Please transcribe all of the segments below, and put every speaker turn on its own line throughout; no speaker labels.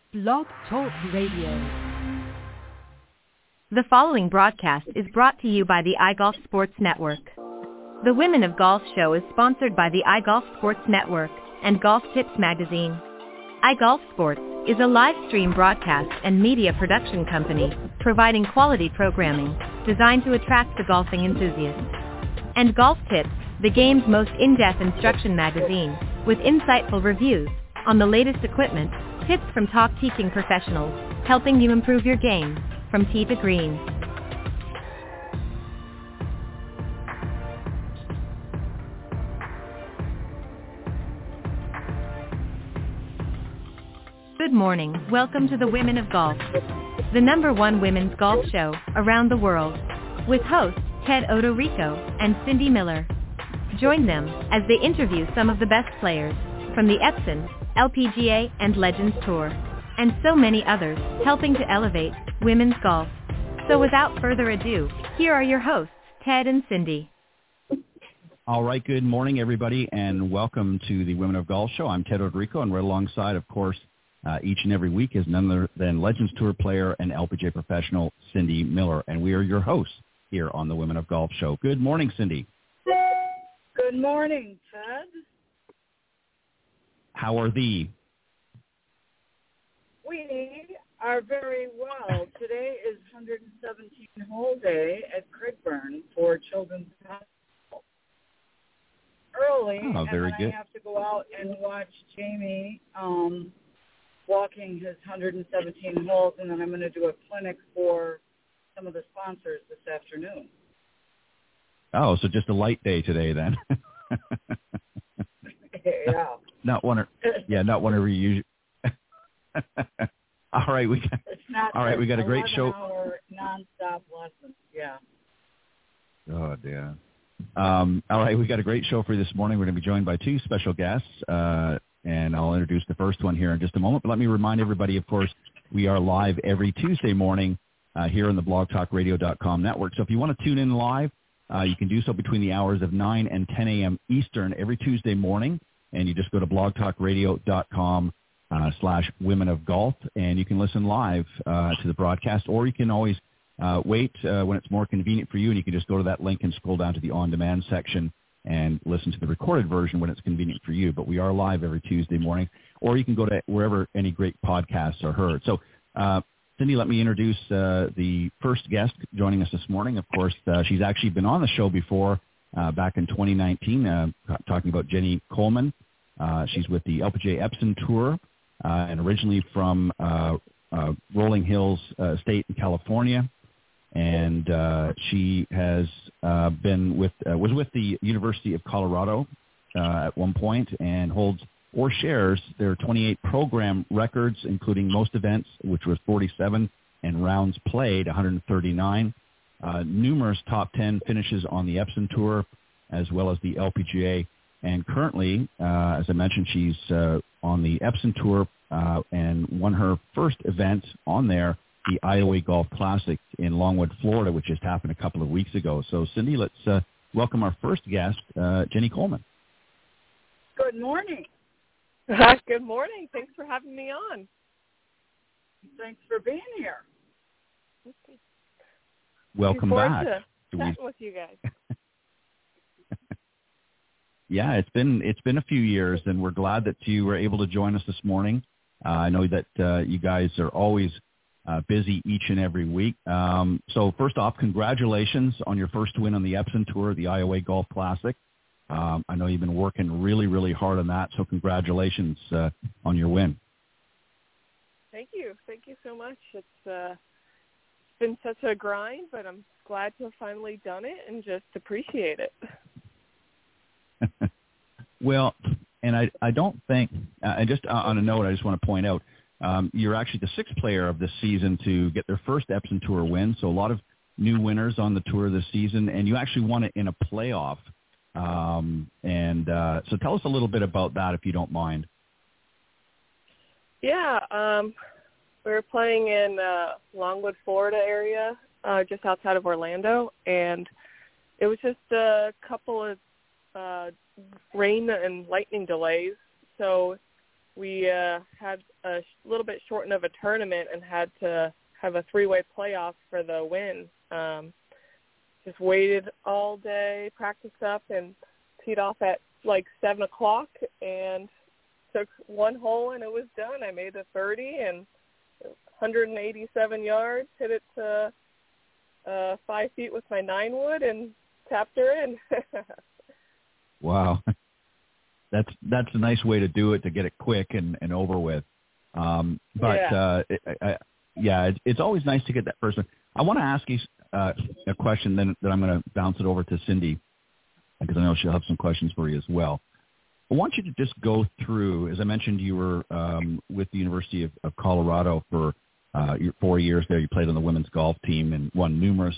Blog Talk Radio.
The following broadcast is brought to you by the iGolf Sports Network. The Women of Golf show is sponsored by the iGolf Sports Network and Golf Tips magazine. iGolf Sports is a live stream broadcast and media production company providing quality programming designed to attract the golfing enthusiast. And Golf Tips, the game's most in-depth instruction magazine, with insightful reviews on the latest equipment, tips from top teaching professionals, helping you improve your game from tee to green. Good morning. Welcome to the Women of Golf, the #1 women's golf show around the world, with hosts Ted Odorico and Cindy Miller. Join them as they interview some of the best players from the Epson, LPGA, and Legends Tour, and so many others, helping to elevate women's golf. So without further ado, here are your hosts, Ted and Cindy.
All right, good morning, everybody, and welcome to the Women of Golf show. I'm Ted Odorico, and right alongside, of course, each and every week is none other than Legends Tour player and LPGA professional Cindy Miller, and we are your hosts here on the Women of Golf show. Good morning, Cindy.
Good morning, Ted.
How are thee?
We are very well. Today is 117-hole day at Crigburn for children's basketball. Early,
Oh, very
and
good.
I have to go out and watch Jamie walking his 117 holes, and then I'm going to do a clinic for some of the sponsors this afternoon.
Oh, so just a light day today then.
Yeah.
Not one of you. All right, we got a great show.
11-hour nonstop lessons. Yeah.
Oh, yeah. All right, we got a great show for you this morning. We're going to be joined by two special guests, and I'll introduce the first one here in just a moment. But let me remind everybody, of course, we are live every Tuesday morning here on the blogtalkradio.com network. So if you want to tune in live, you can do so between the hours of 9 and 10 a.m. Eastern every Tuesday morning, and you just go to blogtalkradio.com /Women of Golf, and you can listen live to the broadcast, or you can always wait when it's more convenient for you, and you can just go to that link and scroll down to the on-demand section and listen to the recorded version when it's convenient for you. But we are live every Tuesday morning, or you can go to wherever any great podcasts are heard. So, Cindy, let me introduce the first guest joining us this morning. Of course, she's actually been on the show before back in 2019, talking about Jenny Coleman. She's with the LPGA Epson Tour, and originally from Rolling Hills State in California. And she has was with the University of Colorado at one point, and holds or shares their 28 program records, including most events, which was 47, and rounds played, 139. Numerous top 10 finishes on the Epson Tour, as well as the LPGA. And currently, as I mentioned, she's on the Epson Tour and won her first event on there, the Iowa Golf Classic in Longwood, Florida, which just happened a couple of weeks ago. So, Cindy, let's welcome our first guest, Jenny Coleman.
Good morning.
Good morning. Thanks for having me on.
Thanks for being here.
Welcome back.
Chatting with you guys.
Yeah, it's been a few years, and we're glad that you were able to join us this morning. I know that you guys are always busy each and every week. So first off, congratulations on your first win on the Epson Tour, the Iowa Golf Classic. I know you've been working really, really hard on that, so congratulations on your win.
Thank you. Thank you so much. It's been such a grind, but I'm glad to have finally done it and just appreciate it.
Well, and I don't think, and just on a note, I just want to point out, you're actually the sixth player of this season to get their first Epson Tour win, so a lot of new winners on the tour this season, and you actually won it in a playoff. So tell us a little bit about that, if you don't mind.
Yeah, we were playing in Longwood, Florida area, just outside of Orlando, and it was just a couple of rain and lightning delays. So we had a little bit shortened of a tournament and had to have a 3-way playoff for the win. Just waited all day, practiced up, and teed off at like 7 o'clock and took one hole, and it was done. I made a 30 and 187 yards, hit it to 5 feet with my 9-wood, and tapped her in.
Wow. That's a nice way to do it, to get it quick and over with. It's always nice to get that first one. I want to ask you a question then that I'm going to bounce it over to Cindy, because I know she'll have some questions for you as well. I want you to just go through, as I mentioned, you were with the University of Colorado for your 4 years there. You played on the women's golf team and won numerous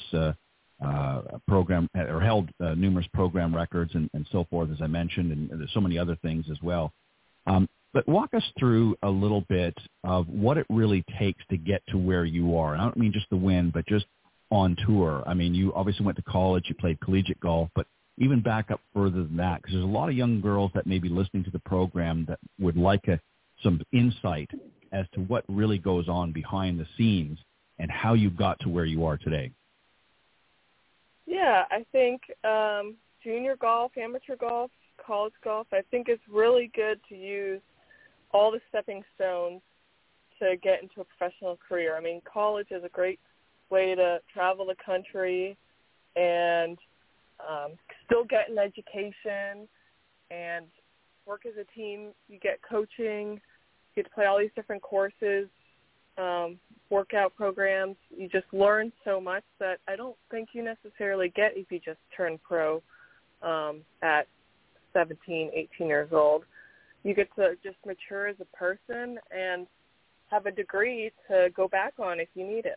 held numerous program records and so forth, as I mentioned, and there's so many other things as well. But walk us through a little bit of what it really takes to get to where you are. And I don't mean just the win, but just on tour. I mean, you obviously went to college, you played collegiate golf, but even back up further than that, because there's a lot of young girls that may be listening to the program that would like some insight as to what really goes on behind the scenes and how you got to where you are today.
Yeah, I think junior golf, amateur golf, college golf, I think it's really good to use all the stepping stones to get into a professional career. I mean, college is a great way to travel the country and still get an education and work as a team. You get coaching, you get to play all these different courses, workout programs. You just learn so much that I don't think you necessarily get if you just turn pro at 17, 18 years old. You get to just mature as a person and have a degree to go back on if you need it.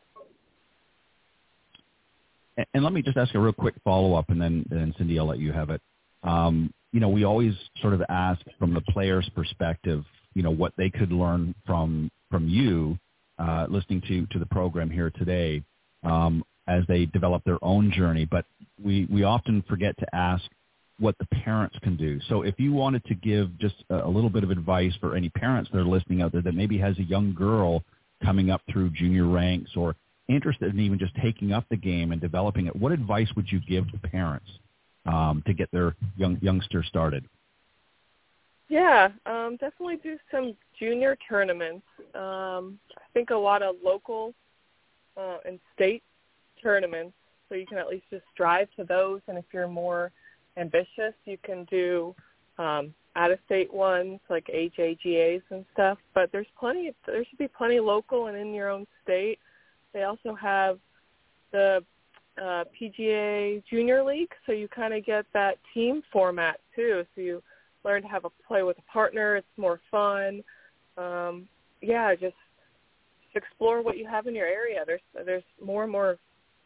And let me just ask a real quick follow-up, and then Cindy, I'll let you have it. We always sort of ask from the player's perspective, what they could learn from you, listening to the program here today, as they develop their own journey. But we often forget to ask what the parents can do. So if you wanted to give just a little bit of advice for any parents that are listening out there that maybe has a young girl coming up through junior ranks or interested in even just taking up the game and developing it, what advice would you give to parents to get their youngster started?
Yeah, definitely do some junior tournaments. I think a lot of local and state tournaments, so you can at least just strive to those. And if you're more ambitious, you can do out-of-state ones like AJGAs and stuff. But there should be plenty local and in your own state. They also have the PGA Junior League, so you kind of get that team format too. So you learn to play with a partner. It's more fun. Just explore what you have in your area. There's more and more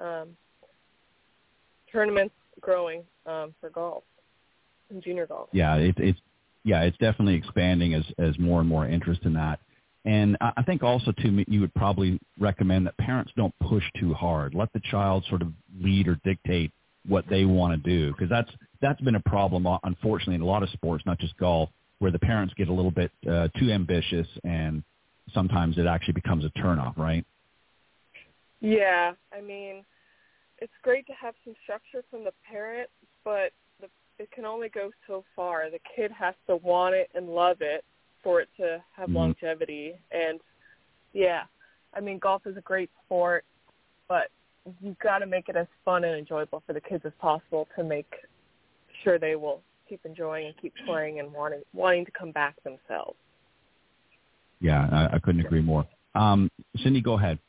tournaments growing for golf and junior golf.
Yeah, it's definitely expanding as more and more interest in that. And I think also, too, you would probably recommend that parents don't push too hard. Let the child sort of lead or dictate what they want to do, because that's been a problem, unfortunately, in a lot of sports, not just golf, where the parents get a little bit too ambitious, and sometimes it actually becomes a turnoff, right?
Yeah, I mean, it's great to have some structure from the parent, but it can only go so far. The kid has to want it and love it for it to have longevity. And, yeah, I mean, golf is a great sport, but you've got to make it as fun and enjoyable for the kids as possible to make sure they will keep enjoying and keep playing and wanting to come back themselves.
Yeah, I couldn't agree more. Cindy, go ahead.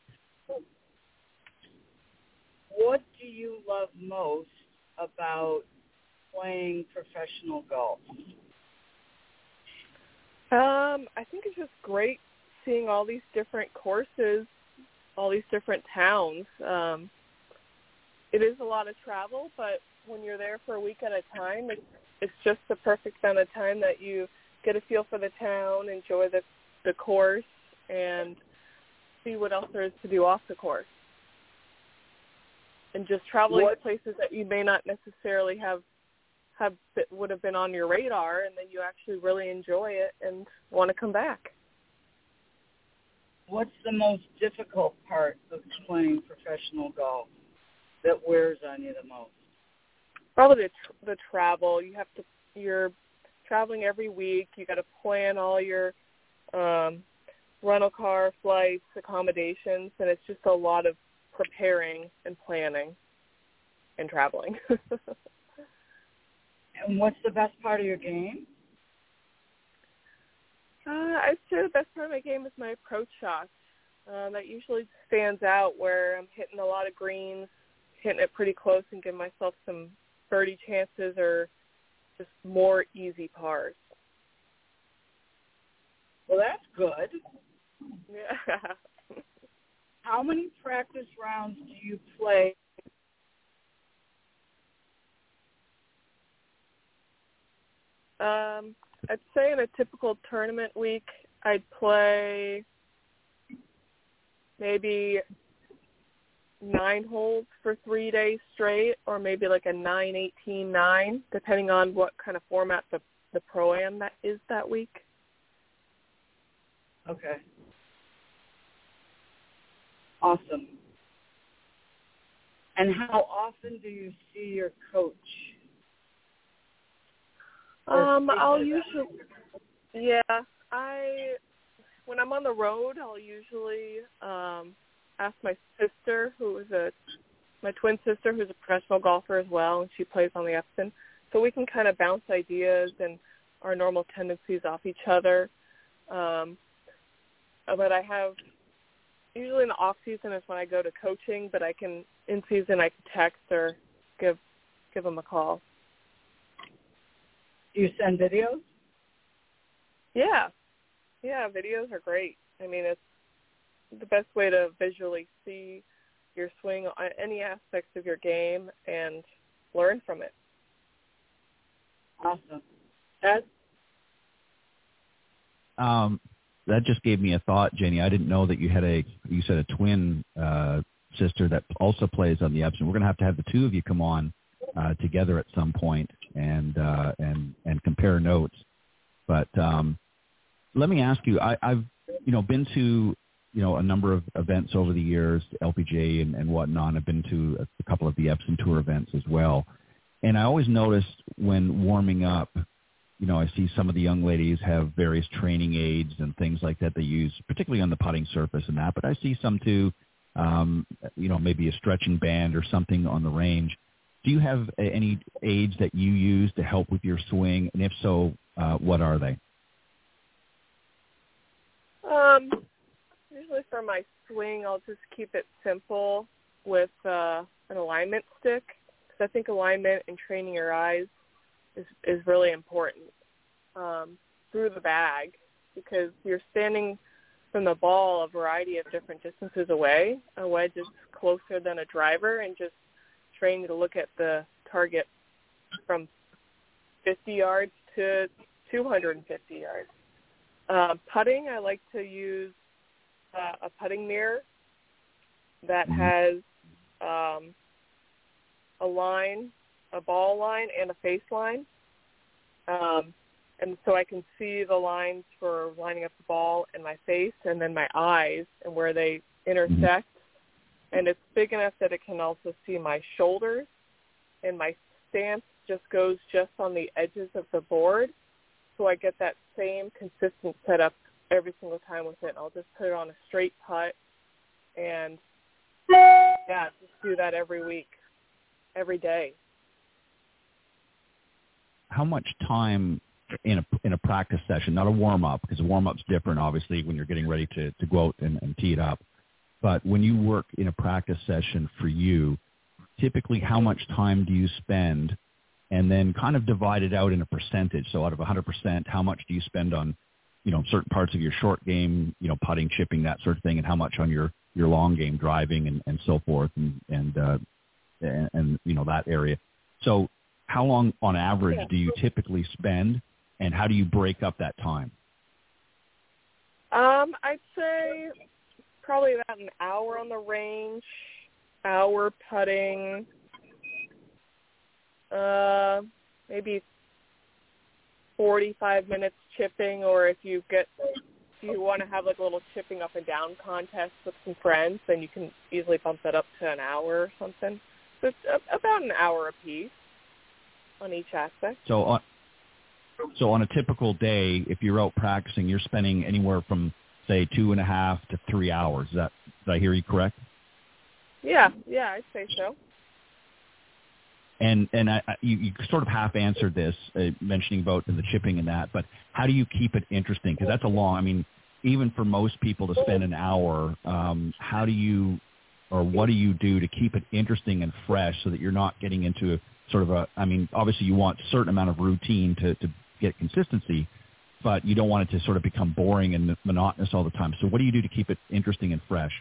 What do you love most about playing professional golf?
I think it's just great seeing all these different courses, all these different towns. It is a lot of travel, but when you're there for a week at a time, it's just the perfect amount of time that you get a feel for the town, enjoy the course, and see what else there is to do off the course. And just traveling to places that you may not necessarily have would have been on your radar, and then you actually really enjoy it and want to come back.
What's the most difficult part of playing professional golf that wears on you the most?
Probably the travel. You're traveling every week. You got to plan all your rental car, flights, accommodations, and it's just a lot of preparing and planning and traveling.
And what's the best part of your game?
I'd say the best part of my game is my approach shots. That usually stands out where I'm hitting a lot of greens, hitting it pretty close and giving myself some birdie chances or just more easy pars.
Well, that's good.
Yeah.
How many practice rounds do you play?
I'd say in a typical tournament week, I'd play maybe 9 holes for 3 days straight, or maybe like a 9-18-9, depending on what kind of format the Pro-Am that is that week.
Okay. Awesome. And how often do you see your coach?
I'll usually, when I'm on the road, I'll usually ask my sister, my twin sister, who's a professional golfer as well, and she plays on the Epson, so we can kind of bounce ideas and our normal tendencies off each other. But I have, usually in the off season is when I go to coaching, but in season I can text or give them a call.
Do you send videos?
Yeah, videos are great. I mean, it's the best way to visually see your swing on any aspects of your game and learn from it.
Awesome. Ed?
That just gave me a thought, Jenny. I didn't know that you said a twin sister that also plays on the Epson. We're going to have the two of you come on together at some point and compare notes. But let me ask you, I've been to a number of events over the years, LPGA and whatnot. I've been to a couple of the Epson Tour events as well, and I always noticed when warming up, I see some of the young ladies have various training aids and things like that they use, particularly on the putting surface and that. But I see some too, maybe a stretching band or something on the range. Do you have any aids that you use to help with your swing? And if so, what are they?
Usually for my swing, I'll just keep it simple with an alignment stick, because I think alignment and training your eyes is really important through the bag, because you're standing from the ball a variety of different distances away. A wedge is closer than a driver, and just training to look at the target from 50 yards to 250 yards. Putting, I like to use a putting mirror that has a line, a ball line, and a face line. And so I can see the lines for lining up the ball and my face, and then my eyes and where they intersect. And it's big enough that it can also see my shoulders, and my stance just goes just on the edges of the board. So I get that same consistent setup every single time with it. I'll just put it on a straight putt and, just do that every week, every day.
How much time in a practice session, not a warm-up, because a warm-up's different, obviously, when you're getting ready to go out and tee it up. But when you work in a practice session for you, typically how much time do you spend, and then kind of divide it out in a percentage? So out of 100%, how much do you spend on, certain parts of your short game, putting, chipping, that sort of thing, and how much on your long game, driving and so forth, and that area. So how long on average do you typically spend, and how do you break up that time?
I'd say probably about an hour on the range, hour putting, maybe 45 minutes chipping, or if you want to have like a little chipping up and down contest with some friends, then you can easily bump that up to an hour or something. So it's about an hour apiece on each aspect.
So on a typical day, if you're out practicing, you're spending anywhere from, say, 2.5 to 3 hours. Did I hear you correct?
Yeah, I'd say so.
And you sort of half answered this, mentioning about the chipping and that, but how do you keep it interesting? Because that's even for most people to spend an hour, what do you do to keep it interesting and fresh so that you're not getting into obviously you want a certain amount of routine to get consistency, but you don't want it to sort of become boring and monotonous all the time. So what do you do to keep it interesting and fresh?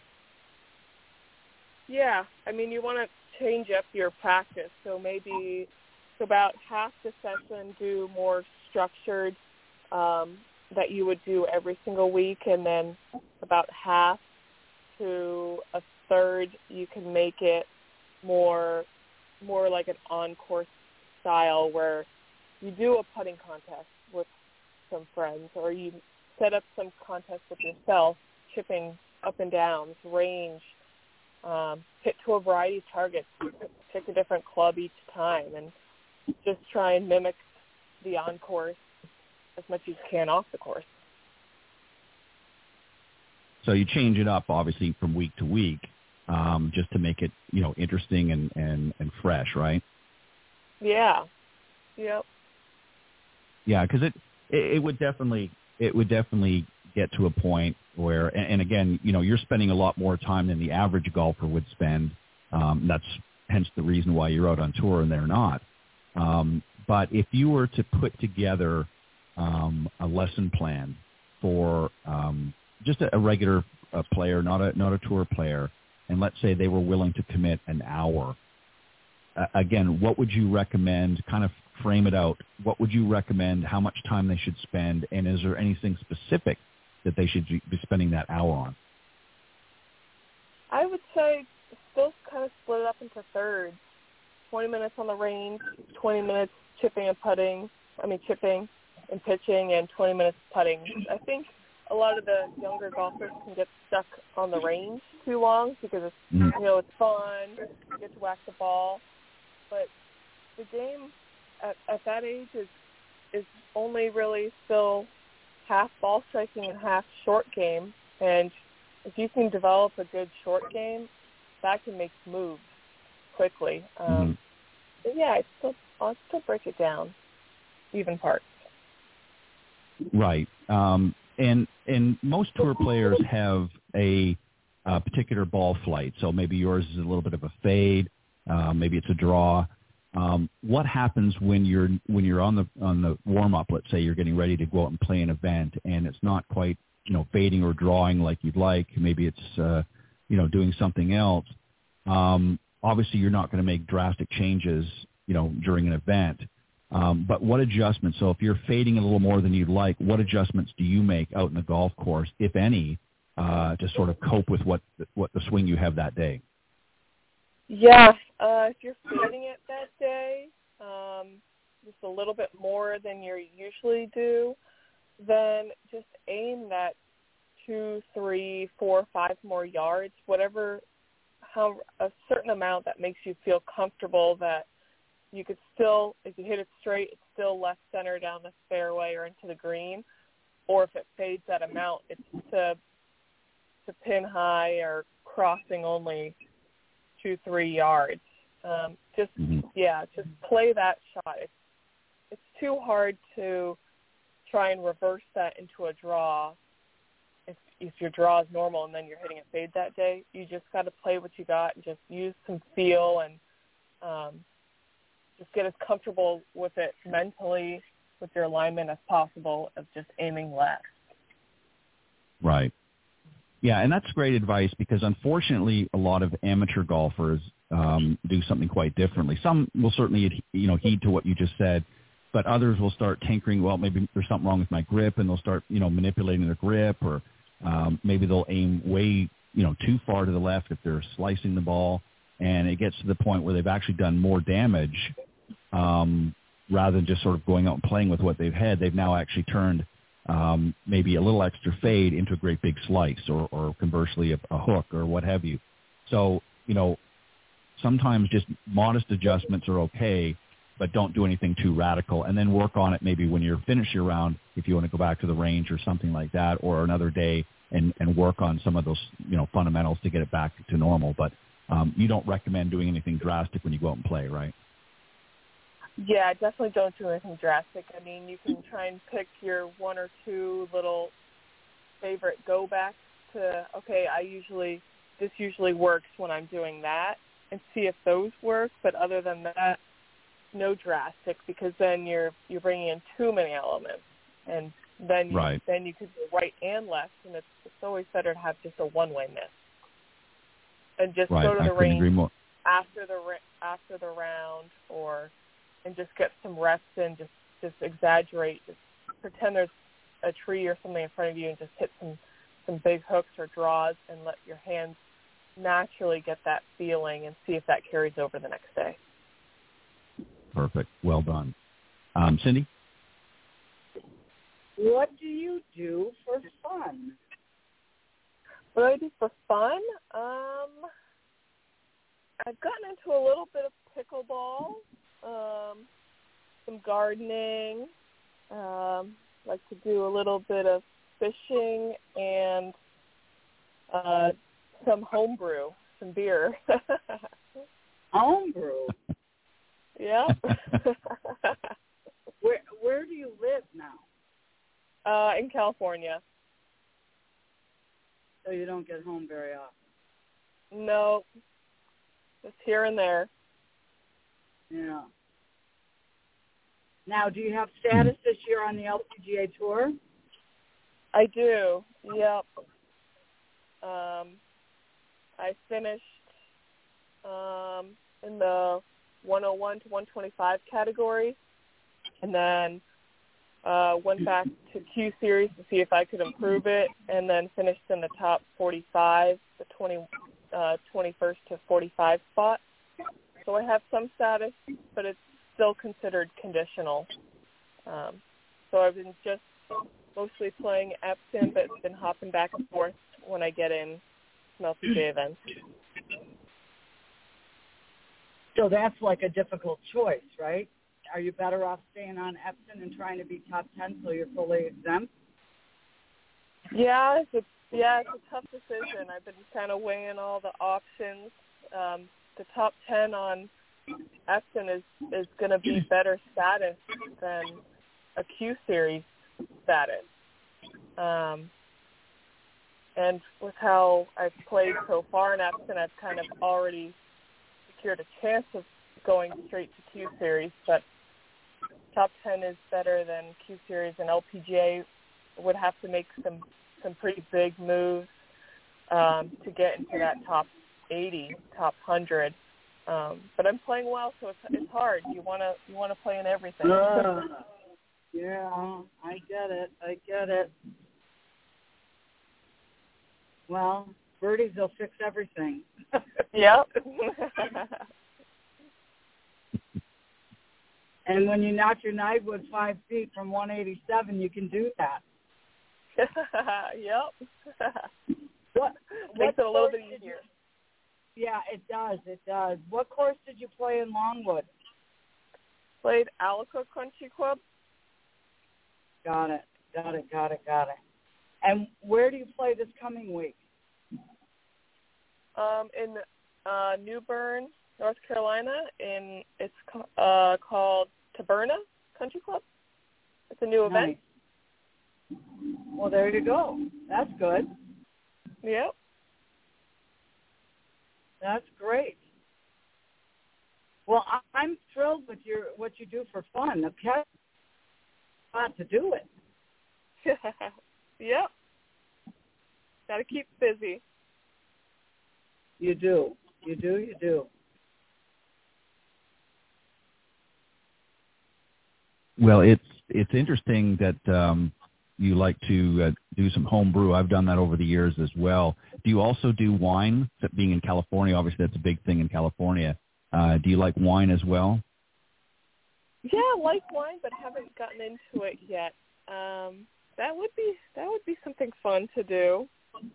Yeah, you want to change up your practice. So maybe about half the session do more structured that you would do every single week, and then about half to a third you can make it more like an on-course style where you do a putting contest with some friends, or you set up some contest with yourself, chipping up and downs, range, hit to a variety of targets, pick a different club each time, and just try and mimic the on-course as much as you can off the course.
So you change it up, obviously, from week to week, just to make it, interesting and fresh, right?
Yeah. Yep.
Yeah, because it would definitely get to a point where, and again, you're spending a lot more time than the average golfer would spend. That's hence the reason why you're out on tour and they're not. But if you were to put together a lesson plan for just a regular player, not a tour player, and let's say they were willing to commit an hour, again, what would you recommend? Kind of frame it out. What would you recommend? How much time they should spend? And is there anything specific that they should be spending that hour on?
I would say still kind of split it up into thirds. 20 minutes on the range, 20 minutes chipping and pitching, and 20 minutes putting. I think a lot of the younger golfers can get stuck on the range too long because it's it's fun, you get to whack the ball, but the game at that age is only really still half ball striking and half short game, and if you can develop a good short game, that can make moves quickly. But yeah, I'll still break it down, even parts.
Right. And most tour players have a particular ball flight. So maybe yours is a little bit of a fade, maybe it's a draw. What happens when you're on the warm up? Let's say you're getting ready to go out and play an event, and it's not quite fading or drawing like you'd like. Maybe it's doing something else. Obviously, you're not going to make drastic changes during an event. But what adjustments? So if you're fading a little more than you'd like, what adjustments do you make out in the golf course, if any, to sort of cope with what the swing you have that day?
Yeah, if you're fading it that day, just a little bit more than you usually do, then just aim that 2, 3, 4, 5 more yards, a certain amount that makes you feel comfortable that you could still, if you hit it straight, it's still left center down the fairway or into the green. Or if it fades that amount, it's to pin high or crossing only 2-3 yards. Just play that shot. It's too hard to try and reverse that into a draw. If your draw is normal and then you're hitting a fade that day, you just got to play what you got and just use some feel and just get as comfortable with it mentally with your alignment as possible of just aiming left. Right.
Yeah, and that's great advice because unfortunately a lot of amateur golfers do something quite differently. Some will certainly heed to what you just said, but others will start tinkering. Well, maybe there's something wrong with my grip, and they'll start manipulating their grip, or maybe they'll aim way too far to the left if they're slicing the ball, and it gets to the point where they've actually done more damage rather than just sort of going out and playing with what they've had, they've now actually turned maybe a little extra fade into a great big slice, or conversely a hook or what have you. So, sometimes just modest adjustments are okay, but don't do anything too radical, and then work on it maybe when you're finished your round, if you want to go back to the range or something like that, or another day, and work on some of those, fundamentals to get it back to normal. But you don't recommend doing anything drastic when you go out and play, right?
Yeah, definitely don't do anything drastic. I mean, you can try and pick your one or two little favorite go-backs to, okay, this usually works when I'm doing that, and see if those work. But other than that, no drastic, because then you're bringing in too many elements, and then you could go right and left, and it's always better to have just a one-way miss, and just go to the range after the round, and just get some reps in, just exaggerate, just pretend there's a tree or something in front of you, and just hit some big hooks or draws, and let your hands naturally get that feeling, and see if that carries over the next day.
Perfect. Well done. Cindy?
What do you do for fun?
What do I do for fun? I've gotten into a little bit of pickleball, some gardening, like to do a little bit of fishing, and some homebrew, some beer.
Homebrew?
Yeah.
Where do you live now?
In California.
So you don't get home very often?
No. Just here and there.
Yeah. Now, do you have status this year on the LPGA Tour?
I do. Yep. I finished in the 101 to 125 category, and then went back to Q Series to see if I could improve it, and then finished in the top 45, the 21st to 45 spot. So I have some status, but it's still considered conditional. So I've been just mostly playing Epson, but been hopping back and forth when I get in some LPGA events.
So that's like a difficult choice, right? Are you better off staying on Epson and trying to be top 10 so you're fully exempt?
Yeah, it's a tough decision. I've been kind of weighing all the options. The top 10 on Epson is going to be better status than a Q Series status. And with how I've played so far in Epson, I've kind of already secured a chance of going straight to Q Series, but top 10 is better than Q Series, and LPGA would have to make some pretty big moves to get into that top 80, top 100. But I'm playing well, so it's hard. You want to play in everything.
Yeah, I get it. Well, birdies will fix everything.
Yep.
And when you knock your nightwood 5 feet from 187, you can do that.
Yep.
What
makes it a little bit easier.
Yeah, it does. What course did you play in Longwood?
Played Alico Country Club.
Got it. And where do you play this coming week?
In New Bern, North Carolina, it's called Taberna Country Club. It's a new event.
Nice. Well, there you go. That's good.
Yep.
That's great. Well, I'm thrilled with what you do for fun. Okay, got to do it.
Yep. Got to keep busy.
You do.
Well, it's interesting that you like to do some home brew. I've done that over the years as well. Do you also do wine? Being in California, obviously that's a big thing in California. Do you like wine as well?
Yeah, like wine, but haven't gotten into it yet. That would be something fun to do.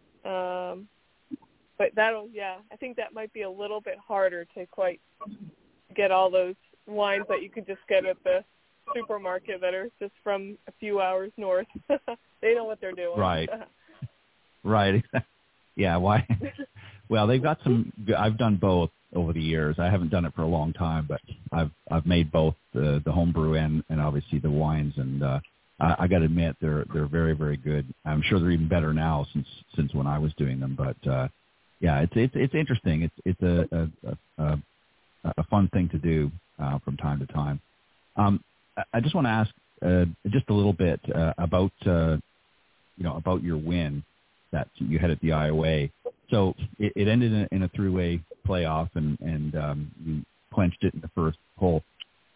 But I think that might be a little bit harder to quite get all those wines that you could just get at the supermarket that are just from a few hours north. They know what they're doing.
Right. Right. Yeah. Why? Well, they've got some. I've done both over the years. I haven't done it for a long time, but I've made both the homebrew and obviously the wines, and I got to admit they're very, very good. I'm sure they're even better now since when I was doing them. But yeah, it's interesting. It's a fun thing to do from time to time. I just want to ask just a little bit about about your win that you had at the IOA. So it ended in a three-way playoff, and you clinched it in the first hole.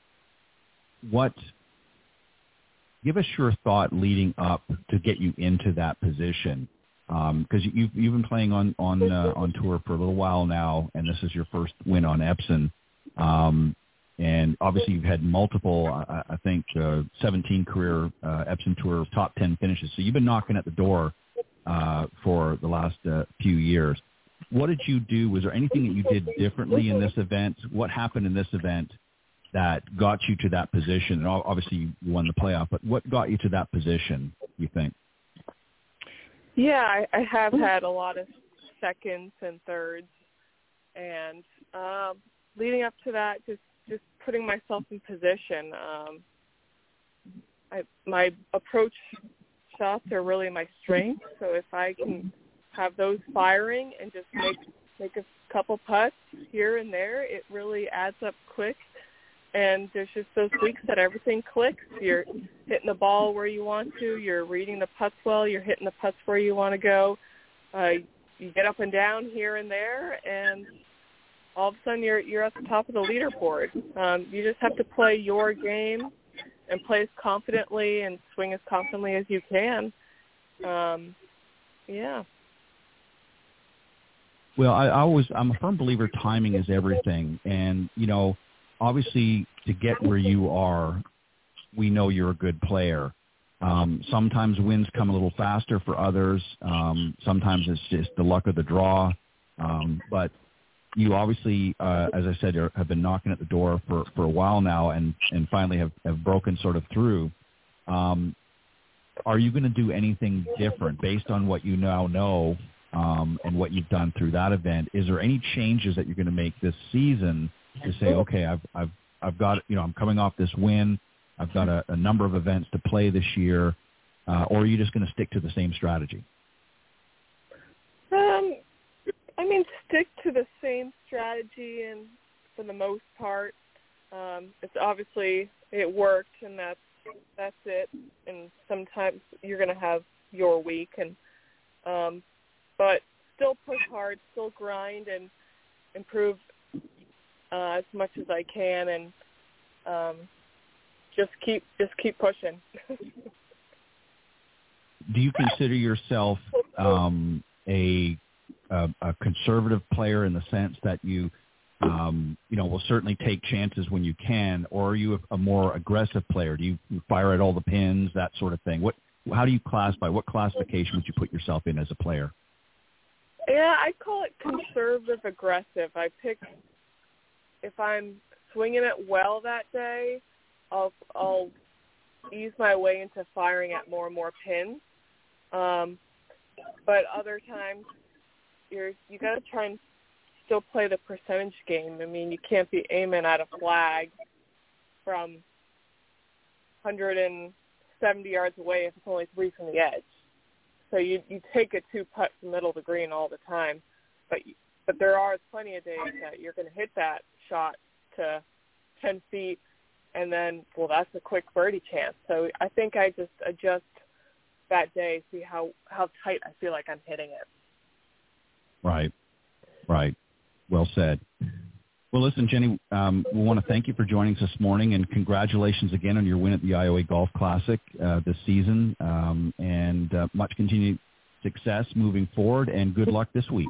Give us your thought leading up to get you into that position, because you've been playing on tour for a little while now, and this is your first win on Epson. And obviously you've had multiple, I think, 17 career Epson Tour top 10 finishes. So you've been knocking at the door for the last few years. What did you do? Was there anything that you did differently in this event? What happened in this event that got you to that position? And obviously you won the playoff, but what got you to that position, you think?
Yeah, I have had a lot of seconds and thirds. And leading up to that, just putting myself in position. My approach shots are really my strength, so if I can have those firing and just make a couple putts here and there, it really adds up quick. And there's just those weeks that everything clicks. You're hitting the ball where you want to. You're reading the putts well. You're hitting the putts where you want to go. You get up and down here and there, and all of a sudden you're at the top of the leaderboard. You just have to play your game and play as confidently and swing as confidently as you can. Yeah.
Well, I'm a firm believer timing is everything. And, obviously to get where you are, we know you're a good player. Sometimes wins come a little faster for others. Sometimes it's just the luck of the draw. But you obviously, as I said, have been knocking at the door for a while now and finally have broken sort of through. Are you going to do anything different based on what you now know and what you've done through that event? Is there any changes that you're going to make this season to say, okay, I've got, I'm coming off this win. I've got a number of events to play this year. Or are you just going to stick to the same strategy?
Stick to the same strategy, and for the most part, it's obviously it worked, and that's it. And sometimes you're going to have your week, and but still push hard, still grind, and improve as much as I can, and just keep pushing.
Do you consider yourself a conservative player in the sense that you will certainly take chances when you can, or are you a more aggressive player? Do you fire at all the pins, that sort of thing? How do you classify? What classification would you put yourself in as a player?
Yeah, I call it conservative aggressive. I pick, if I'm swinging it well that day, I'll ease my way into firing at more and more pins. But other times, you got to try and still play the percentage game. I mean, you can't be aiming at a flag from 170 yards away if it's only 3 from the edge. So you take a 2-putt from the middle of the green all the time. But there are plenty of days that you're going to hit that shot to 10 feet, and then, well, that's a quick birdie chance. So I think I just adjust that day, see how tight I feel like I'm hitting it. Right.
Well said. Well, listen, Jenny, we want to thank you for joining us this morning, and congratulations again on your win at the IOA Golf Classic this season, and much continued success moving forward, and good luck this week.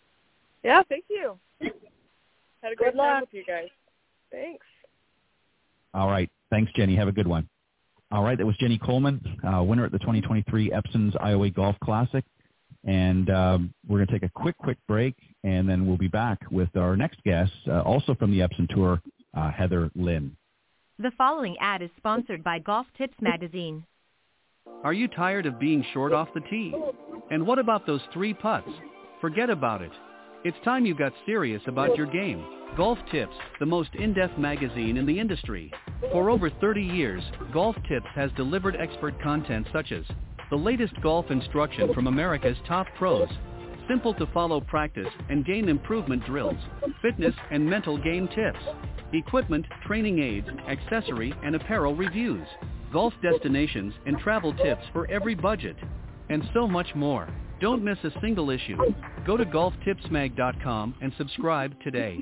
Yeah, thank you. Had a great time with you guys. Thanks.
All right. Thanks, Jenny. Have a good one. All right. That was Jenny Coleman, winner at the 2023 Epson's Iowa Golf Classic. And we're going to take a quick break, and then we'll be back with our next guest, also from the Epson Tour, Heather Lynn.
The following ad is sponsored by Golf Tips Magazine.
Are you tired of being short off the tee? And what about those 3 putts? Forget about it. It's time you got serious about your game. Golf Tips, the most in-depth magazine in the industry. For over 30 years, Golf Tips has delivered expert content such as the latest golf instruction from America's top pros, simple-to-follow practice and game improvement drills, fitness and mental game tips, equipment, training aids, accessory and apparel reviews, golf destinations and travel tips for every budget, and so much more. Don't miss a single issue. Go to golftipsmag.com and subscribe today.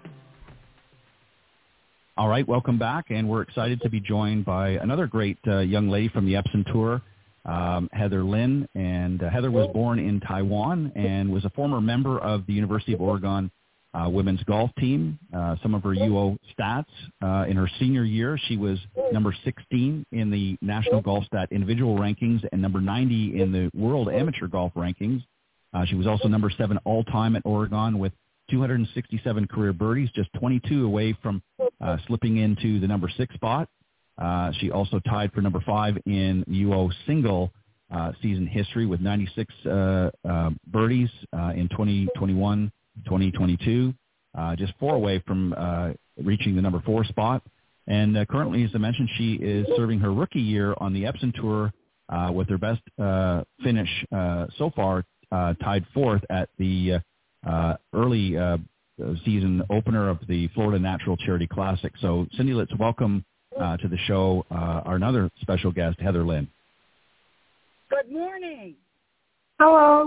All right, welcome back, and we're excited to be joined by another great young lady from the Epson Tour, Heather Lynn. And Heather was born in Taiwan and was a former member of the University of Oregon women's golf team. Some of her UO stats, in her senior year, she was number 16 in the National Golf Stat individual rankings and number 90 in the World Amateur Golf rankings. She was also number 7 all-time at Oregon with 267 career birdies, just 22 away from slipping into the number 6 spot. She also tied for number 5 in UO single season history with 96 birdies in 2021, 2022, just 4 away from reaching the number 4 spot. And currently, as I mentioned, she is serving her rookie year on the Epson Tour with her best finish so far, tied 4th at the early season opener of the Florida Natural Charity Classic. So, Cindy, let's welcome to the show our another special guest, Heather Lynn.
Good morning.
Hello.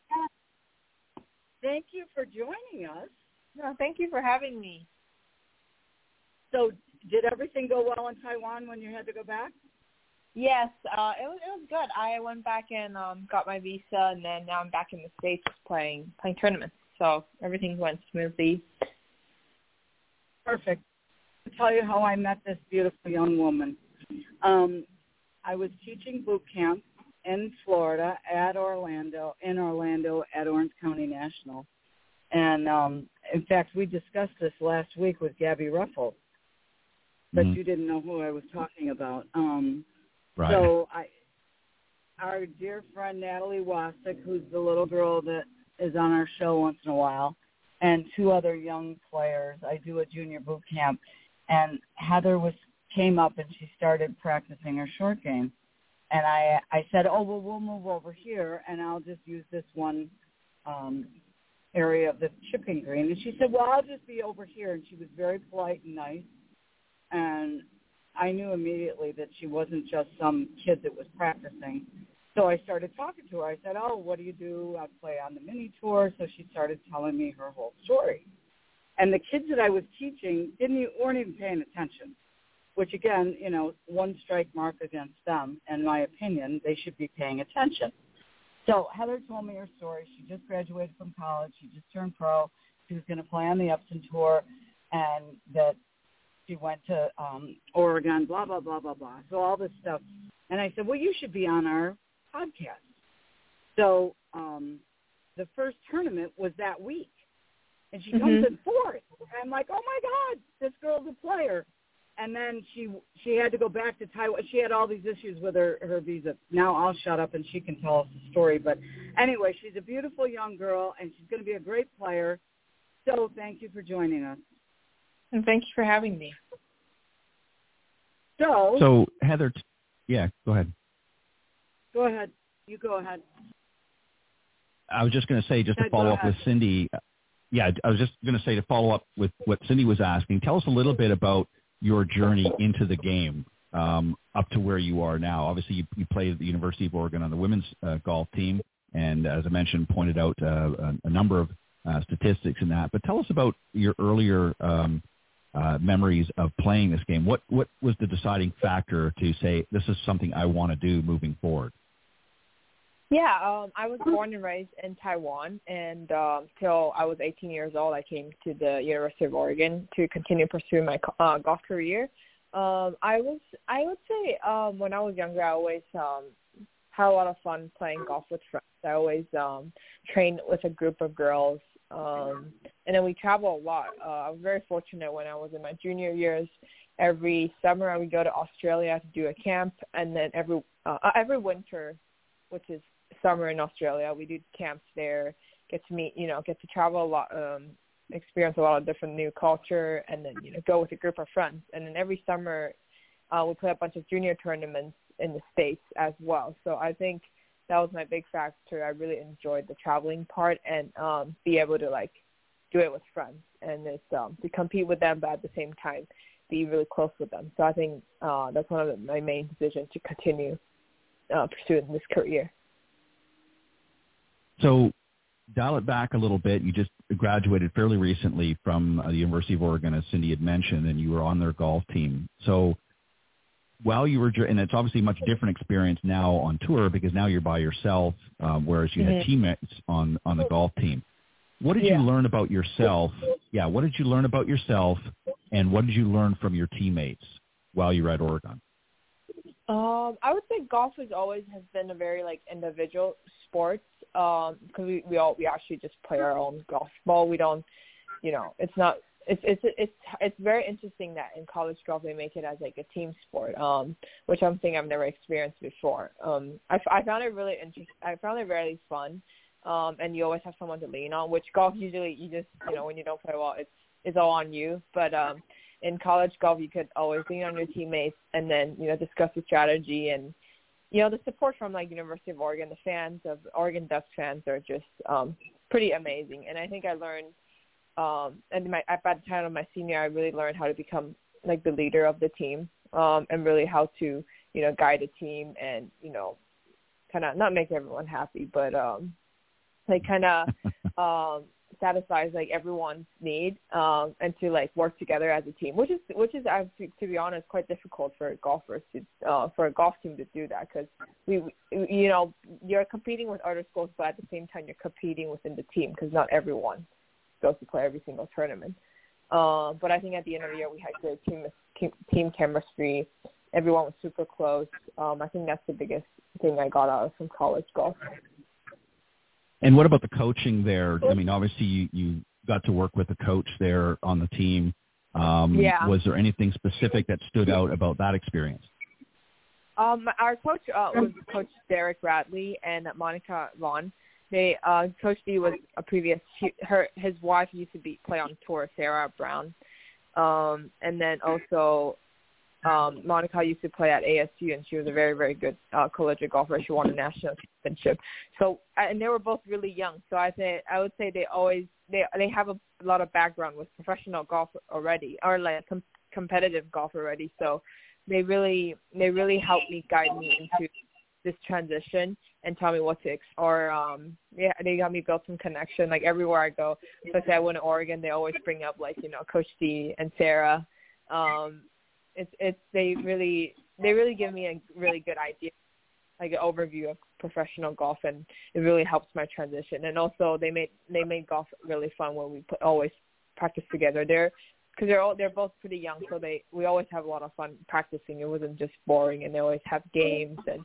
Thank you for joining us.
No, thank you for having me.
So, did everything go well in Taiwan when you had to go back?
Yes, it was good. I went back and got my visa, and then now I'm back in the States playing tournaments. So everything went smoothly.
Perfect. I'll tell you how I met this beautiful young woman. I was teaching boot camp in Florida in Orlando at Orange County National. And, in fact, we discussed this last week with Gabby Ruffles, but you didn't know who I was talking about.
Right.
So our dear friend Natalie Wasik, who's the little girl that is on our show once in a while, and 2 other young players. I do a junior boot camp, and Heather came up and she started practicing her short game. And I said, oh, well, we'll move over here, and I'll just use this one area of the chipping green. And she said, well, I'll just be over here. And she was very polite and nice. And I knew immediately that she wasn't just some kid that was practicing. So I started talking to her. I said, oh, what do you do? I play on the mini tour. So she started telling me her whole story. And the kids that I was teaching weren't even paying attention, which, again, one strike mark against them. In my opinion, they should be paying attention. So Heather told me her story. She just graduated from college. She just turned pro. She was going to play on the Epson Tour, and that she went to Oregon, blah, blah, blah, blah, blah. So all this stuff. And I said, well, you should be on our podcast. So the first tournament was that week. And she comes in 4th. I'm like, oh, my God, this girl's a player. And then she had to go back to Taiwan. She had all these issues with her visa. Now I'll shut up and she can tell us the story. But anyway, she's a beautiful young girl, and she's going to be a great player. So thank you for joining us.
And thank you for having me.
So Heather, yeah, go ahead.
Go ahead. You go ahead.
I was just going to say, just to follow up with Cindy. I was just going to say, to follow up with what Cindy was asking, tell us a little bit about your journey into the game up to where you are now. Obviously, you played at the University of Oregon on the women's golf team, and as I mentioned, pointed out a number of statistics in that. But tell us about your earlier memories of playing this game. What was the deciding factor to say, this is something I want to do moving forward?
Yeah, I was born and raised in Taiwan, and till I was 18 years old, I came to the University of Oregon to continue pursuing my golf career.
I would say when I was younger, I always had a lot of fun playing golf with friends. I always trained with a group of girls, and then we travel a lot. I was very fortunate when I was in my junior years. Every summer, I would go to Australia to do a camp, and then every winter, which is summer in Australia, we do camps there. Get to travel a lot, experience a lot of different new culture, and then go with a group of friends. And then every summer, we play a bunch of junior tournaments in the States as well. So I think that was my big factor. I really enjoyed the traveling part and be able to do it with friends, and it's to compete with them, but at the same time be really close with them. So I think that's one of my main decisions to continue pursuing this career.
So dial it back a little bit. You just graduated fairly recently from the University of Oregon, as Cindy had mentioned, and you were on their golf team. So while you were, and it's obviously a much different experience now on tour because now you're by yourself, whereas you had teammates on the golf team. What did you learn about yourself? Yeah, what did you learn about yourself, and what did you learn from your teammates while you were at Oregon?
I would say golf has been a very individual sport because we actually just play our own golf ball. We don't, it's not. It's very interesting that in college golf they make it as a team sport, which I'm saying I've never experienced before. I found it really interesting. I found it very fun, and you always have someone to lean on. Which golf usually you just when you don't play well, it's all on you. But in college golf you could always lean on your teammates and then discuss the strategy and the support from University of Oregon. The fans of Oregon Ducks fans are just pretty amazing, and I think I learned. And at the time of my senior, I really learned how to become the leader of the team, and really how to, guide a team and, kind of not make everyone happy, but kind of satisfies everyone's need, and to work together as a team, which is to be honest quite difficult for golfers to for a golf team to do that because you're competing with other schools, but at the same time you're competing within the team because not everyone goes to play every single tournament. But I think at the end of the year we had great team chemistry. Everyone was super close. I think that's the biggest thing I got out of from college golf.
And what about the coaching there? I mean, obviously you got to work with a coach there on the team. Was there anything specific that stood out about that experience?
Our coach was Coach Derek Radley and Monica Vaughn. Coach D was a previous. His wife used to play on tour, Sarah Brown, and then also Monica used to play at ASU, and she was a very, very good collegiate golfer. She won a national championship. So, and they were both really young. So I would say they have a lot of background with professional golf already, or competitive golf already. So they really helped me, guide me into this transition and tell me what to they got me build some connection. Everywhere I go, especially I went to Oregon, they always bring up Coach D and Sarah. They really give me a really good idea, an overview of professional golf, and it really helps my transition. And also they made golf really fun when we always practice together. They're both pretty young, so we always have a lot of fun practicing. It wasn't just boring, and they always have games and.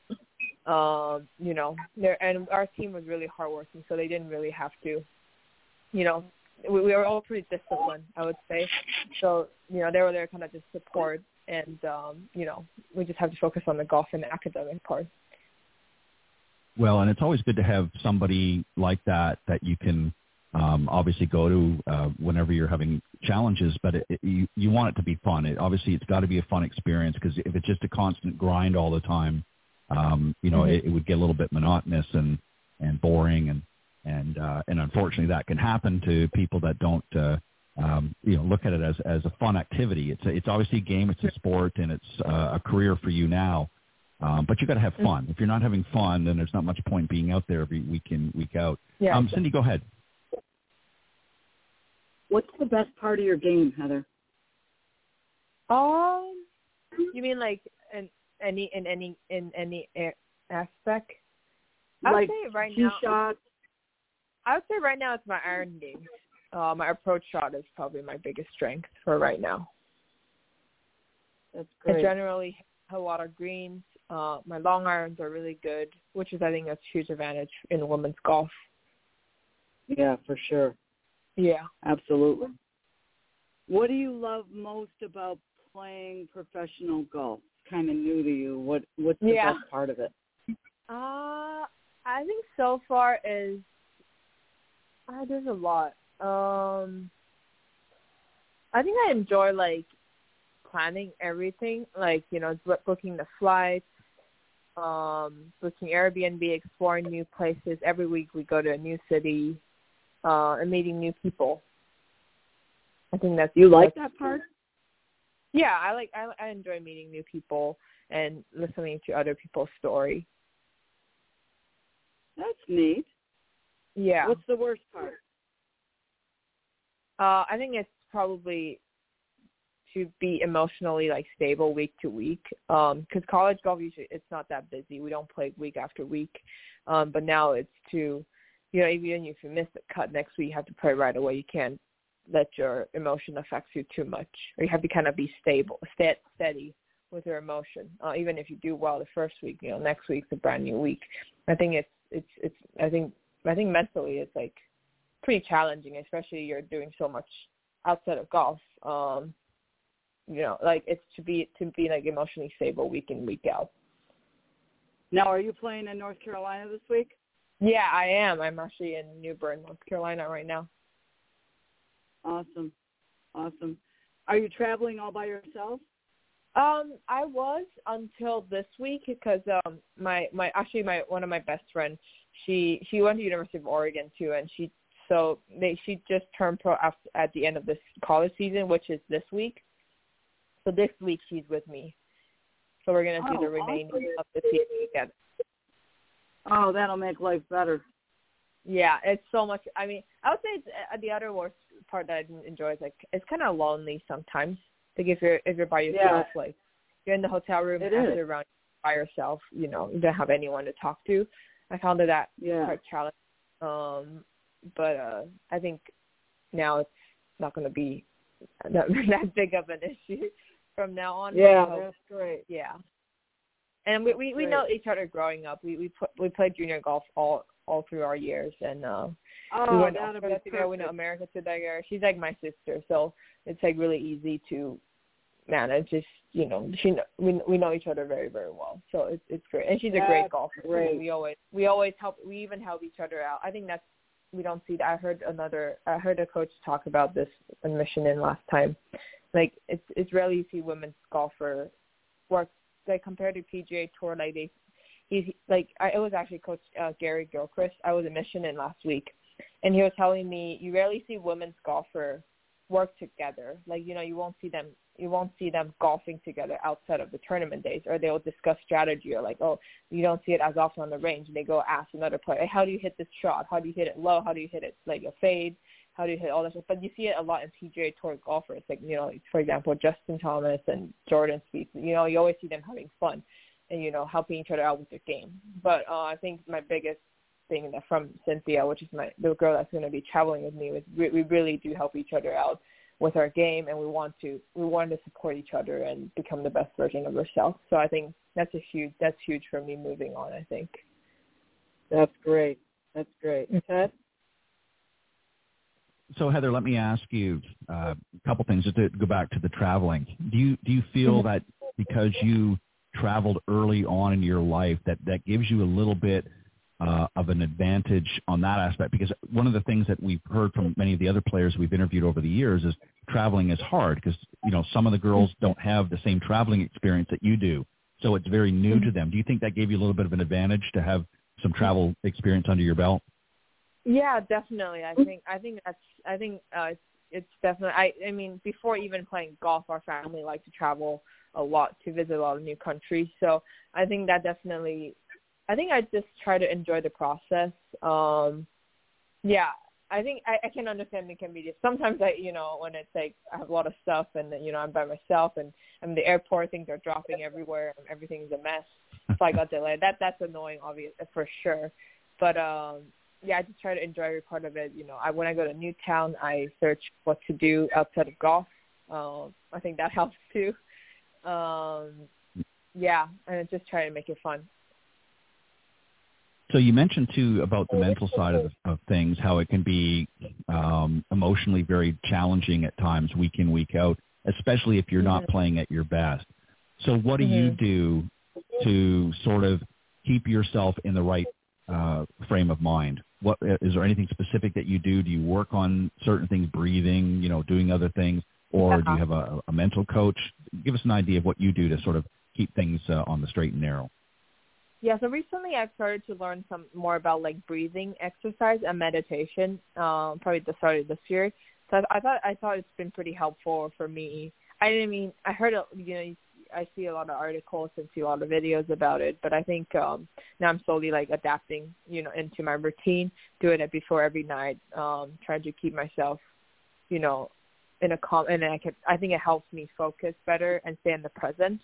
And our team was really hardworking, so they didn't really have to, we were all pretty disciplined, I would say. So, they were there kind of just support, and, we just have to focus on the golf and the academic part.
Well, and it's always good to have somebody like that you can obviously go to whenever you're having challenges, but you want it to be fun. It's got to be a fun experience because if it's just a constant grind all the time, it would get a little bit monotonous and boring, and unfortunately that can happen to people that don't look at it as a fun activity. It's obviously a game, it's a sport, and it's a career for you now. But you got to have fun. If you're not having fun, then there's not much point being out there every week in, week out.
Yeah.
Cindy, go ahead.
What's the best part of your game, Heather?
You mean in any aspect? I would say right now.
Shots.
I would say right now it's my iron game. My approach shot is probably my biggest strength for right now.
That's great.
I generally have a lot of greens. My long irons are really good, which is, I think, a huge advantage in women's golf.
Yeah, for sure.
Yeah.
Absolutely. What do you love most about playing professional golf? It's kind of new to you. What's the best part of it?
I think so far is there's a lot. I think I enjoy like planning everything, like, you know, booking the flights, booking Airbnb, exploring new places. Every week we go to a new city, and meeting new people. I think that's
that part?
Yeah, I enjoy meeting new people and listening to other people's story.
That's neat.
Yeah.
What's the worst part?
I think it's probably to be emotionally like stable week to week. Because college golf usually it's not that busy. We don't play week after week. But now it's to, you know, even if you miss the cut next week, you have to play right away. You can't let your emotion affect you too much, or you have to kind of be stable, steady with your emotion. Even if you do well the first week, you know, next week's a brand new week. I think I think mentally it's like pretty challenging, especially you're doing so much outside of golf. You know, like it's to be like emotionally stable week in, week out.
Now, are you playing in North Carolina this week?
Yeah, I am. I'm actually in New Bern, North Carolina right now.
Awesome. Are you traveling all by yourself?
I was until this week because my one of my best friends, she went to University of Oregon too, and she just turned pro at the end of this college season, which is this week. So this week she's with me. So we're gonna do the remaining of the season together.
Oh, that'll make life better.
Yeah, it's so much. I mean, I would say the other worst part that I didn't enjoy is like it's kind of lonely sometimes. Like if you're by yourself, like you're in the hotel room and after around by yourself, you know, you don't have anyone to talk to. I found that quite challenging. But I think now it's not going to be that big of an issue from now on.
Yeah, that's great.
Yeah, and we know each other growing up. We played junior golf all through our years, and we went to Australia together. We know America together. She's like my sister, so it's like really easy to manage. Just, you know, we know each other very, very well, so it's great. And she's a great golfer.
Great.
We always help. We even help each other out. I think we don't see that. I heard a coach talk about this in Michigan last time. Like it's rarely you see women's golfer work like compared to PGA Tour. Like it was actually Coach Gary Gilchrist. I was in Michigan last week, and he was telling me you rarely see women's golfer work together. Like, you know, you won't see them golfing together outside of the tournament days, or they'll discuss strategy, or like, oh, you don't see it as often on the range. And they go ask another player, hey, how do you hit this shot? How do you hit it low? How do you hit it like a fade? How do you hit all that stuff? But you see it a lot in PGA Tour golfers, like, you know, for example, Justin Thomas and Jordan Spieth. You know, you always see them having fun and, you know, helping each other out with their game. But I think my biggest thing that from Cynthia, which is the girl that's going to be traveling with me, is we really do help each other out with our game, and we want to support each other and become the best version of ourselves. So I think that's huge for me moving on, I think.
That's great. Ted?
So Heather, let me ask you a couple things to go back to the traveling. Do you feel that because you traveled early on in your life that gives you a little bit of an advantage on that aspect? Because one of the things that we've heard from many of the other players we've interviewed over the years is traveling is hard because, you know, some of the girls don't have the same traveling experience that you do. So it's very new to them. Do you think that gave you a little bit of an advantage to have some travel experience under your belt?
Yeah, definitely. I think it's definitely, I mean, before even playing golf, our family liked to travel a lot to visit a lot of new countries. So I think that definitely, I think I just try to enjoy the process. Yeah, I think I can understand it can be just sometimes you know, when it's like I have a lot of stuff and, you know, I'm by myself and I'm in the airport, things are dropping everywhere and everything's a mess. So I got delayed. That's annoying, obviously, for sure. But, yeah, I just try to enjoy every part of it. You know, when I go to a new town, I search what to do outside of golf. I think that helps too. Yeah, and just try to make it fun.
So you mentioned too about the mental side of things, how it can be emotionally very challenging at times, week in, week out, especially if you're not playing at your best. So what do you do to sort of keep yourself in the right frame of mind? What is there anything specific that you do? Do you work on certain things, breathing, doing other things, or do you have a mental coach? Give us an idea of what you do to sort of keep things on the straight and narrow.
Yeah, so recently I've started to learn some more about like breathing exercise and meditation, probably the start of this year. So I thought it's been pretty helpful for me. I heard, I see a lot of articles and see a lot of videos about it, but I think now I'm slowly like adapting, into my routine, doing it before every night, trying to keep myself, in a calm, and I think it helps me focus better and stay in the present.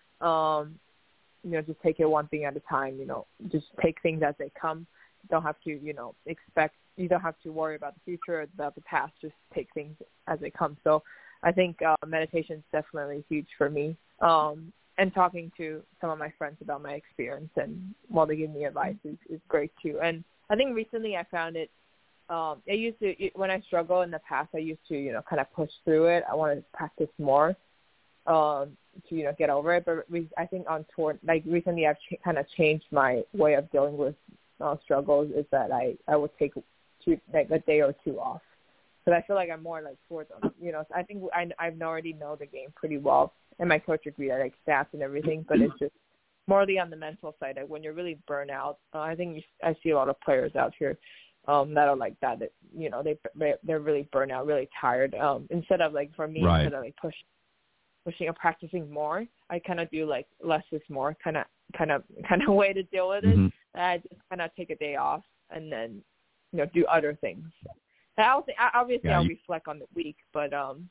Just take it one thing at a time, just take things as they come. Don't have to, you don't have to worry about the future or about the past, just take things as they come. So I think meditation is definitely huge for me. And talking to some of my friends about my experience and while they give me advice is great too. And I think recently I found it, when I struggle in the past, I used to, kind of push through it. I wanted to practice more. To get over it, but I think on tour, like recently, I've kind of changed my way of dealing with struggles. Is that I would take a day or two off, because I feel like I'm more like towards them. So I think I already know the game pretty well, and my coach agreed. I like stats and everything, but it's just morely on the mental side. Like when you're really burnt out, I think I see a lot of players out here that are like that. That they're really burnt out, really tired. Instead of like for me, instead of like pushing or practicing more, I kind of do like less is more kind of way to deal with it. I just kind of take a day off and then do other things. I'll reflect on the week, but and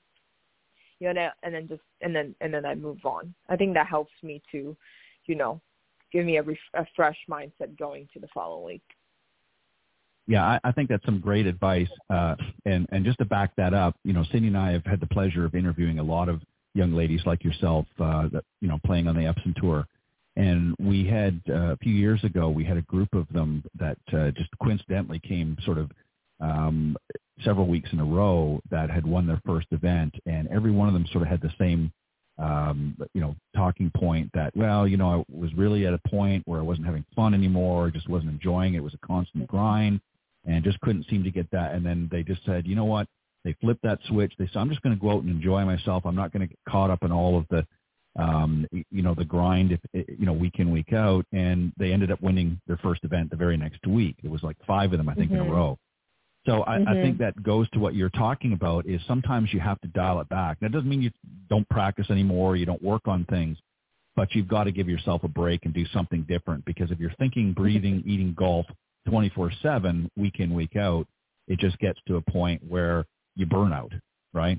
then I move on. I think that helps me to give me a fresh mindset going to the following week.
Yeah, I think that's some great advice. And just to back that up, Cindy and I have had the pleasure of interviewing a lot of young ladies like yourself that playing on the Epson Tour, and we had a few years ago we had a group of them that just coincidentally came sort of several weeks in a row that had won their first event, and every one of them sort of had the same talking point that I was really at a point where I wasn't having fun anymore, just wasn't enjoying it. It was a constant grind and just couldn't seem to get that. And then they just said, you know what? They flipped that switch. They said, I'm just going to go out and enjoy myself. I'm not going to get caught up in all of the, the grind, week in, week out. And they ended up winning their first event the very next week. It was like 5 of them, I think, in a row. So I think that goes to what you're talking about is sometimes you have to dial it back. That doesn't mean you don't practice anymore, you don't work on things, but you've got to give yourself a break and do something different, because if you're thinking, breathing, eating golf 24/7, week in, week out, it just gets to a point where you burn out, right?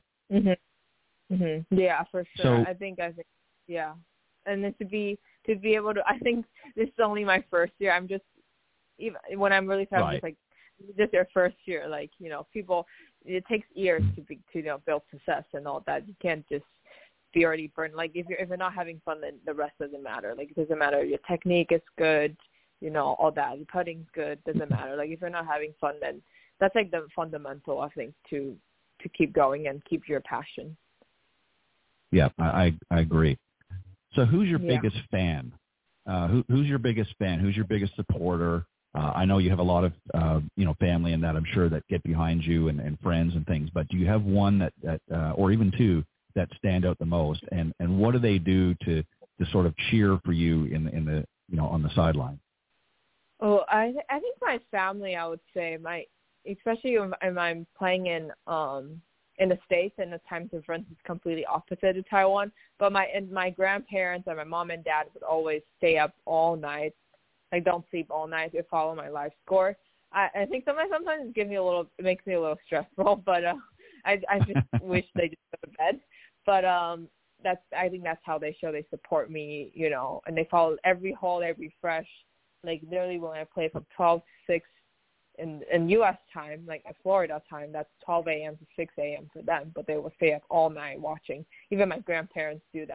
Yeah, for sure.
So,
I think, yeah. And then to be able to, I think this is only my first year. I'm just, even when I'm really sad, I'm just like, this is your first year. Like, people, it takes years to build success and all that. You can't just be already burned. Like if you're not having fun, then the rest doesn't matter. Like it doesn't matter. Your technique is good, all that. Your putting's good. Doesn't matter. Like if you're not having fun, then that's like the fundamental, I think, to keep going and keep your passion.
Yeah, I agree. So who's your biggest fan? Who's your biggest fan? Who's your biggest supporter? I know you have a lot of, family and that I'm sure that get behind you and friends and things, but do you have one that or even two that stand out the most? And what do they do to sort of cheer for you in the, on the sideline?
Oh, I think my family, I would say especially when I'm playing in the States, and the time difference is completely opposite to Taiwan. But my grandparents and my mom and dad would always stay up all night. Like don't sleep all night. They follow my life score. I think sometimes it makes me a little stressful, but I just wish they just go to bed. But I think that's how they show they support me, and they follow every hole, every fresh. Like literally when I play from 12 to 6 in U.S. time, like at Florida time, that's 12 a.m. to 6 a.m. for them, but they will stay up all night watching. Even my grandparents do that.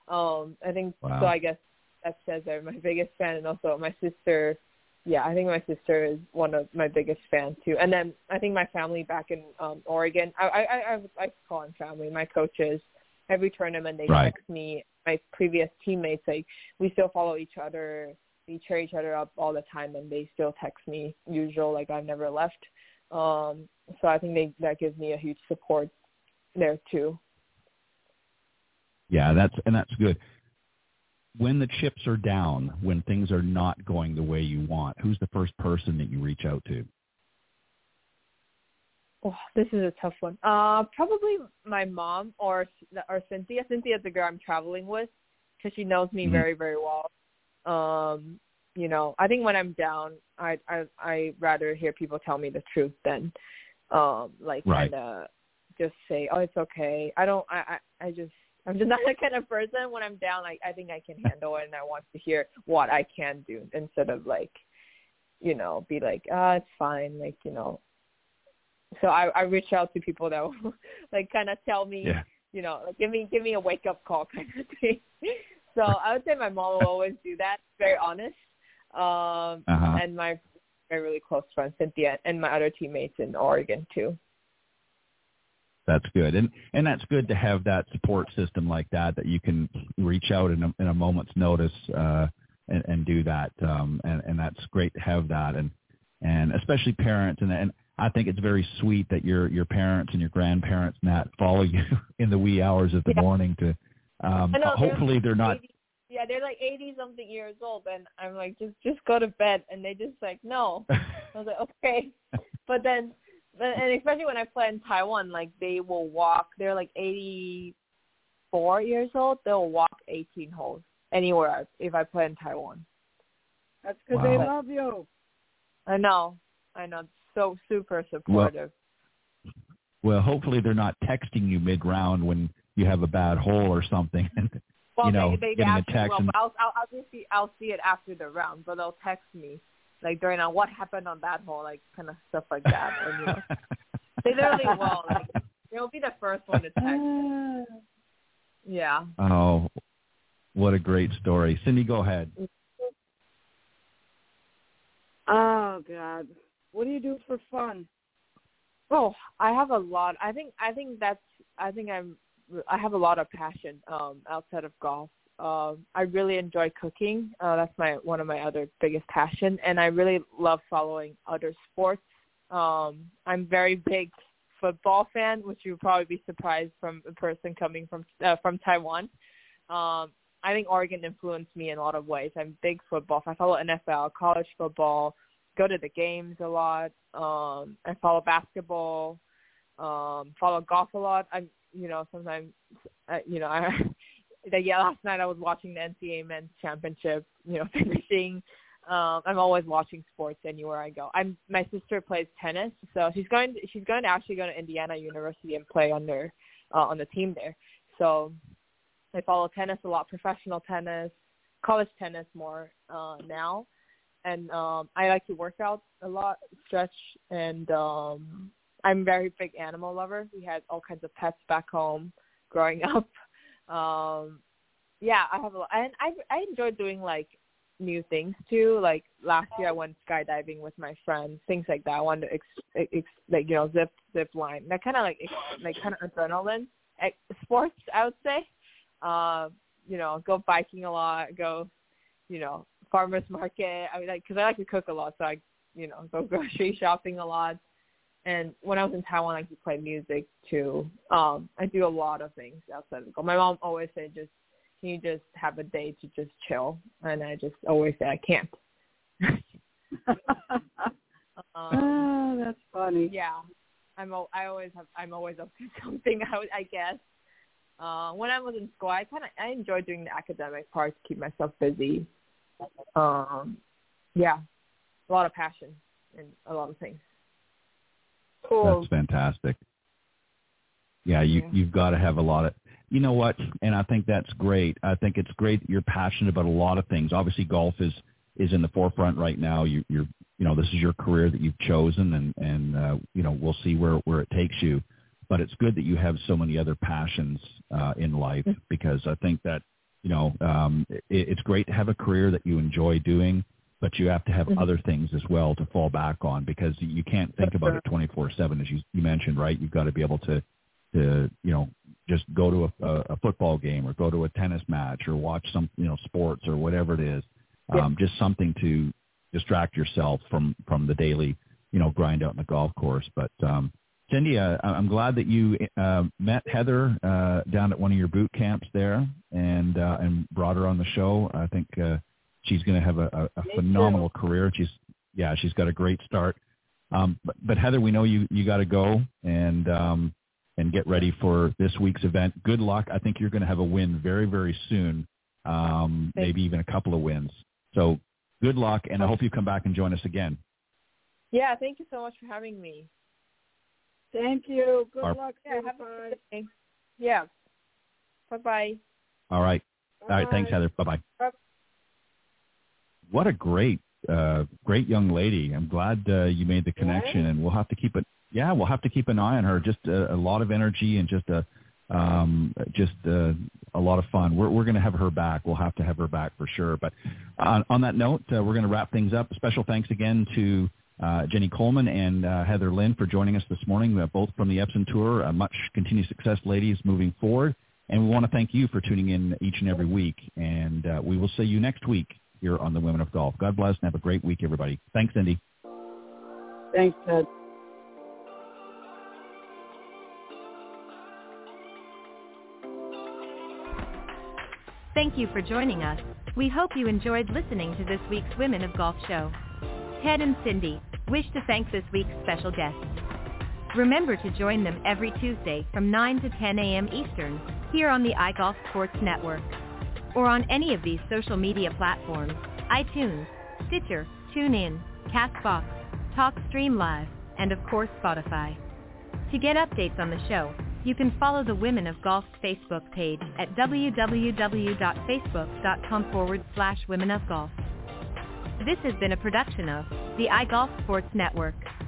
I think
Wow.
so. I guess that says they're my biggest fan, and also my sister. Yeah, I think my sister is one of my biggest fans too. And then I think my family back in Oregon. I call them family. My coaches, every tournament they
Right.
text me. My previous teammates, like we still follow each other. We cheer each other up all the time, and they still text me usual, like I've never left. So I think that gives me a huge support there too.
Yeah, that's good. When the chips are down, when things are not going the way you want, who's the first person that you reach out to?
Oh, this is a tough one. Probably my mom or Cynthia. Cynthia's the girl I'm traveling with because she knows me very, very well. You know, I think when I'm down, I rather hear people tell me the truth than
Right.
kind of just say, oh, it's okay. I'm just not that kind of person. When I'm down, I think I can handle it, and I want to hear what I can do instead of like, you know, be like, it's fine, like, you know. So I reach out to people that will like kind of tell me, you know, like give me a wake up call kind of thing. So I would say my mom will always do that. Very honest. And my very really close friend Cynthia and my other teammates in Oregon too.
That's good, and that's good to have that support system like that you can reach out in a moment's notice and do that, and that's great to have that, and especially parents, and I think it's very sweet that your parents and your grandparents and that follow you in the wee hours of the morning to hopefully they're not.
80, yeah, they're like 80-something years old, and I'm like, just go to bed, and they just like, no. I was like, okay, but then. And especially when I play in Taiwan, like they will walk. They're like 84 years old. They'll walk 18 holes anywhere if I play in Taiwan.
That's because they love you.
I know. So super supportive.
Well, hopefully they're not texting you mid-round when you have a bad hole or something. And,
well,
you know,
they
getting a text.
I'll see it after the round, but they'll text me. Like during what happened on that hole, like kind of stuff like that. And, you know, they literally will. Like they'll be the first one to text. Yeah.
Oh, what a great story, Cindy. Go ahead.
Oh God, what do you do for fun?
Oh, I have a lot. I have a lot of passion outside of golf. I really enjoy cooking. That's one of my other biggest passion, and I really love following other sports. I'm very big football fan, which you'll probably be surprised from a person coming from Taiwan. I think Oregon influenced me in a lot of ways. I'm big football. I follow NFL, college football, go to the games a lot. I follow basketball, follow golf a lot. Sometimes, last night I was watching the NCAA Men's Championship, finishing. I'm always watching sports anywhere I go. My sister plays tennis, so she's going to actually go to Indiana University and play on the team there. So I follow tennis a lot, professional tennis, college tennis more now. And I like to work out a lot, stretch, and I'm a very big animal lover. We had all kinds of pets back home growing up. I have a lot, and I enjoy doing like new things too. Like last year I went skydiving with my friends, things like that. I wanted to zip line, that kind of like kind of adrenaline sports, I would say. Go biking a lot, go farmers market. I mean, because I like to cook a lot, so I go grocery shopping a lot. And when I was in Taiwan, I could play music too. I do a lot of things outside of golf. My mom always said, can you just have a day to just chill? And I just always say I can't.
That's funny.
Yeah, I'm always up to something. I guess. When I was in school, I enjoyed doing the academic part to keep myself busy. A lot of passion and a lot of things. Cool.
That's fantastic. Yeah, you've got to have a lot of, you know what, and I think that's great. I think it's great that you're passionate about a lot of things. Obviously, golf is in the forefront right now. You're this is your career that you've chosen, and we'll see where it takes you. But it's good that you have so many other passions in life, because I think that it's great to have a career that you enjoy doing, but you have to have other things as well to fall back on, because you can't think about it 24/7, as you mentioned, right? You've got to be able to just go to a football game or go to a tennis match or watch some, sports or whatever it is. Just something to distract yourself from the daily, grind out in the golf course. But Cindy, I'm glad that you met Heather down at one of your boot camps there and brought her on the show. I think she's going to have a phenomenal career. She's got a great start. But Heather, we know you got to go and get ready for this week's event. Good luck. I think you're going to have a win very, very soon, maybe even a couple of wins. So good luck, and I hope you come back and join us again.
Yeah, thank you so much for having me.
Thank you. Good luck.
Have a good day. Yeah. Bye-bye.
All right.
Bye.
All right. Thanks, Heather. Bye-bye.
Bye.
What a great young lady. I'm glad you made the connection, and we'll have to keep an eye on her. Just a lot of energy and just a lot of fun. We're going to have her back. We'll have to have her back for sure. But on that note, we're going to wrap things up. Special thanks again to Jenny Coleman and Heather Lynn for joining us this morning, both from the Epson Tour. Much continued success, ladies, moving forward. And we want to thank you for tuning in each and every week. And we will see you next week here on the Women of Golf. God bless and have a great week, everybody. Thanks, Cindy.
Thanks, Ted.
Thank you for joining us. We hope you enjoyed listening to this week's Women of Golf show. Ted and Cindy wish to thank this week's special guests. Remember to join them every Tuesday from 9 to 10 a.m. Eastern here on the iGolf Sports Network or on any of these social media platforms: iTunes, Stitcher, TuneIn, CastBox, TalkStream Live, and of course Spotify. To get updates on the show, you can follow the Women of Golf's Facebook page at www.facebook.com/womenofgolf. This has been a production of the iGolf Sports Network.